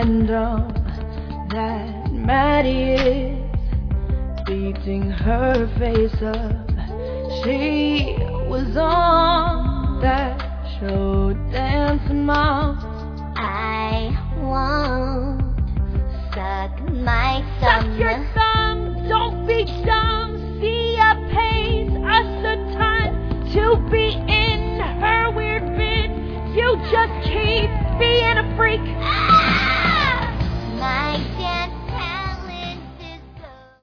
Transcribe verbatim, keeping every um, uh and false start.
random that Maddie is beating her face up. She was on that show Dancing Moms. I won't suck my thumb. Suck your thumb, don't be dumb. Sia pays us a ton to be in her weird vid. You just keep being a freak.